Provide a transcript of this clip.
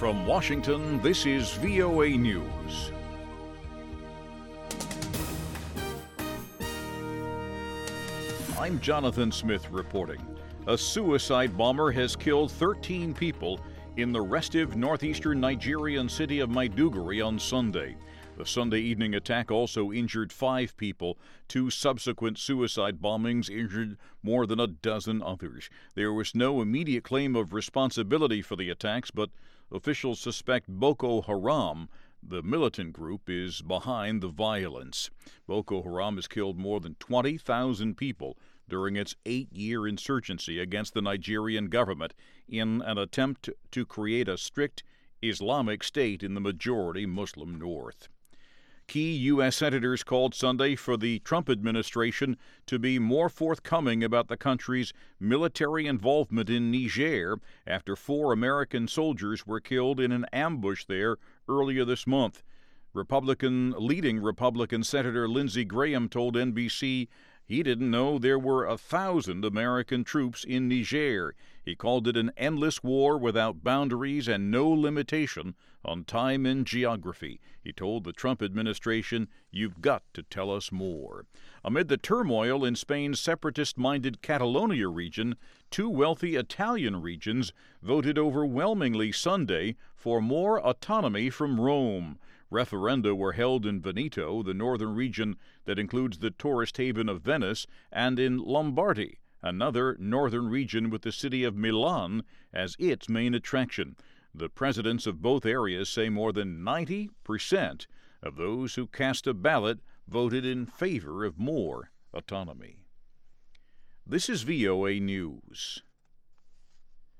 From Washington, this is VOA News. I'm Jonathan Smith reporting. A suicide bomber has killed 13 people in the restive northeastern Nigerian city of Maiduguri on Sunday. The Sunday evening attack also injured 5 people. 2 subsequent suicide bombings injured more than a dozen others. There was no immediate claim of responsibility for the attacks, but officials suspect Boko Haram, the militant group, is behind the violence. Boko Haram has killed more than 20,000 people during its 8-year insurgency against the Nigerian government in an attempt to create a strict Islamic state in the majority Muslim north. Key U.S. senators called Sunday for the Trump administration to be more forthcoming about the country's military involvement in Niger after 4 American soldiers were killed in an ambush there earlier this month. Leading Republican Senator Lindsey Graham told NBC he didn't know there were 1,000 American troops in Niger. He called it an endless war without boundaries and no limitation on time and geography. He told the Trump administration, "You've got to tell us more." Amid the turmoil in Spain's separatist-minded Catalonia region, 2 wealthy Italian regions voted overwhelmingly Sunday for more autonomy from Rome. Referenda were held in Veneto, the northern region that includes the tourist haven of Venice, and in Lombardy, another northern region with the city of Milan as its main attraction. The presidents of both areas say more than 90% of those who cast a ballot voted in favor of more autonomy. This is VOA News.